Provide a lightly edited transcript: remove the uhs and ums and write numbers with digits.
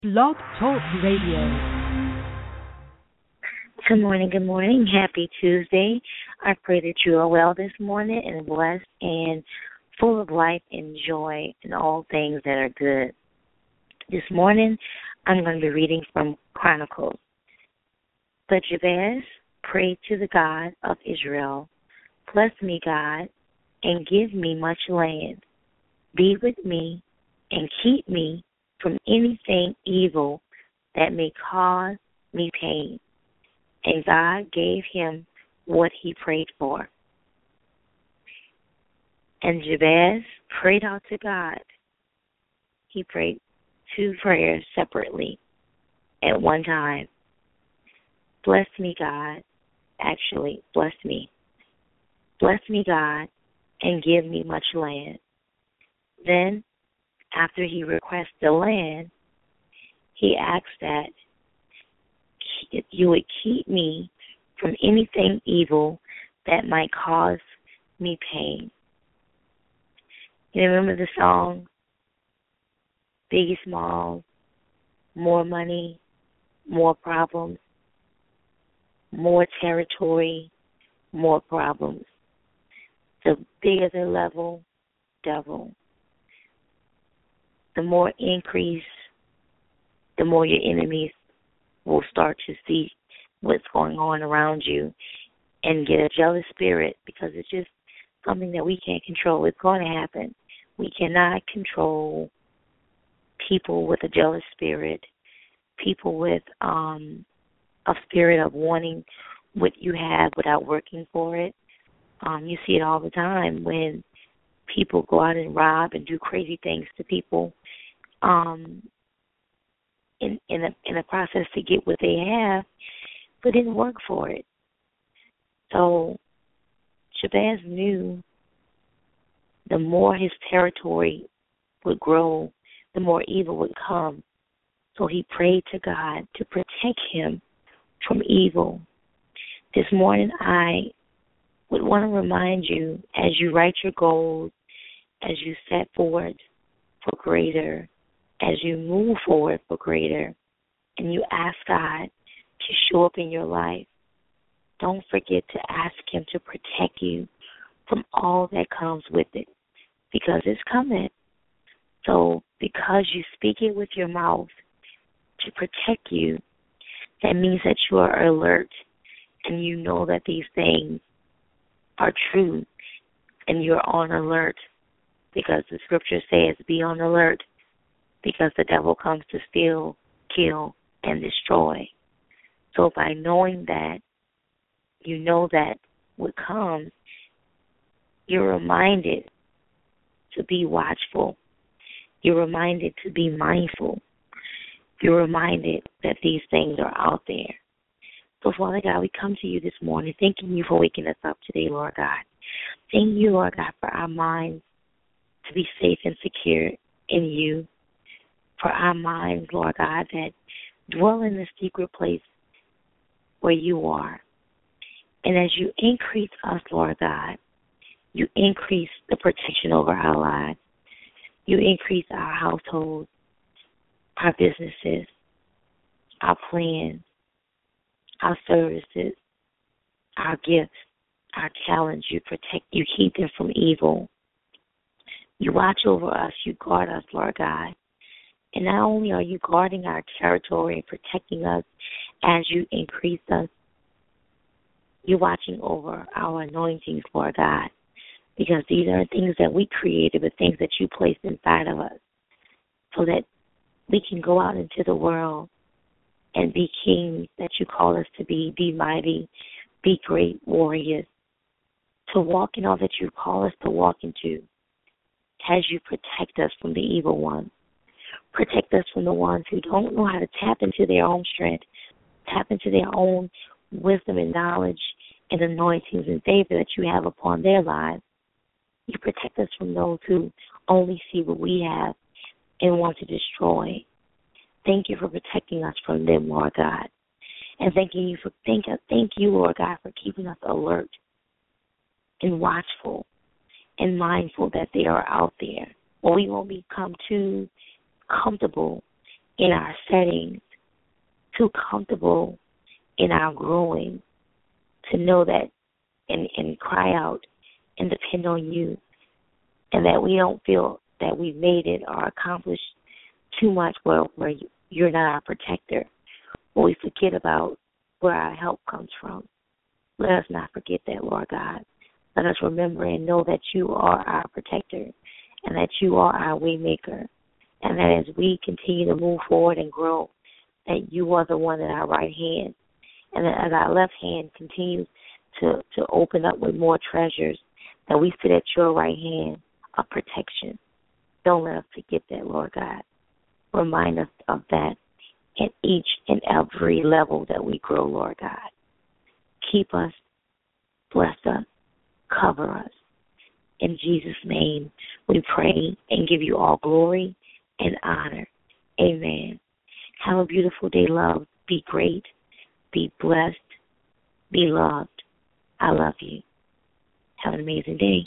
Blog Talk Radio. Good morning, good morning. Happy Tuesday. I pray that you are well this morning and blessed and full of life and joy and all things that are good. This morning, I'm going to be reading from Chronicles. But Jabez prayed to the God of Israel, "Bless me, God, and give me much land. Be with me and keep me from anything evil that may cause me pain." And God gave him what he prayed for. And Jabez prayed out to God. He prayed two prayers separately at one time. Bless me, God. Actually, bless me. Bless me, God, and give me much land. Then, after he requests the land, he asks that you would keep me from anything evil that might cause me pain. You remember the song, Biggie Smalls, more money, more problems, more territory, more problems. The bigger the level, devil. The more increase, the more your enemies will start to see what's going on around you and get a jealous spirit, because it's just something that we can't control. It's going to happen. We cannot control people with a jealous spirit, people with a spirit of wanting what you have without working for it. You see it all the time when people go out and rob and do crazy things to people in a process to get what they have, but didn't work for it. So Jabez knew the more his territory would grow, the more evil would come. So he prayed to God to protect him from evil. This morning I would want to remind you, as you write your goals, as you set forward for greater, as you move forward for greater, and you ask God to show up in your life, don't forget to ask him to protect you from all that comes with it, because it's coming. So because you speak it with your mouth to protect you, that means that you are alert and you know that these things are true and you're on alert, because the scripture says be on alert, because the devil comes to steal, kill, and destroy. So by knowing that, you know that what comes, you're reminded to be watchful. You're reminded to be mindful. You're reminded that these things are out there. So, Father God, we come to you this morning thanking you for waking us up today, Lord God. Thank you, Lord God, for our minds to be safe and secure in you, for our minds, Lord God, that dwell in the secret place where you are. And as you increase us, Lord God, you increase the protection over our lives. You increase our households, our businesses, our plans, our services, our gifts, our talents. You protect, you keep them from evil. You watch over us, you guard us, Lord God. And not only are you guarding our territory and protecting us as you increase us, you're watching over our anointings, Lord God, because these are things that we created, but things that you placed inside of us, so that we can go out into the world and be kings that you call us to be mighty, be great warriors, to walk in all that you call us to walk into, as you protect us from the evil one. Protect us from the ones who don't know how to tap into their own strength, tap into their own wisdom and knowledge and anointings and favor that you have upon their lives. You protect us from those who only see what we have and want to destroy. Thank you for protecting us from them, Lord God. And thank you, Lord God, for keeping us alert and watchful and mindful that they are out there. Or we won't become too comfortable in our settings, too comfortable in our growing to know that and cry out and depend on you, and that we don't feel that we've made it or accomplished too much where you're not our protector, or we forget about where our help comes from. Let us not forget that, Lord God. Let us remember and know that you are our protector and that you are our way maker, and that as we continue to move forward and grow, that you are the one at our right hand, and that as our left hand continues to open up with more treasures, that we sit at your right hand of protection. Don't let us forget that, Lord God. Remind us of that at each and every level that we grow, Lord God. Keep us, bless us, cover us. In Jesus' name we pray and give you all glory and honor. Amen. Have a beautiful day, love. Be great. Be blessed. Be loved. I love you. Have an amazing day.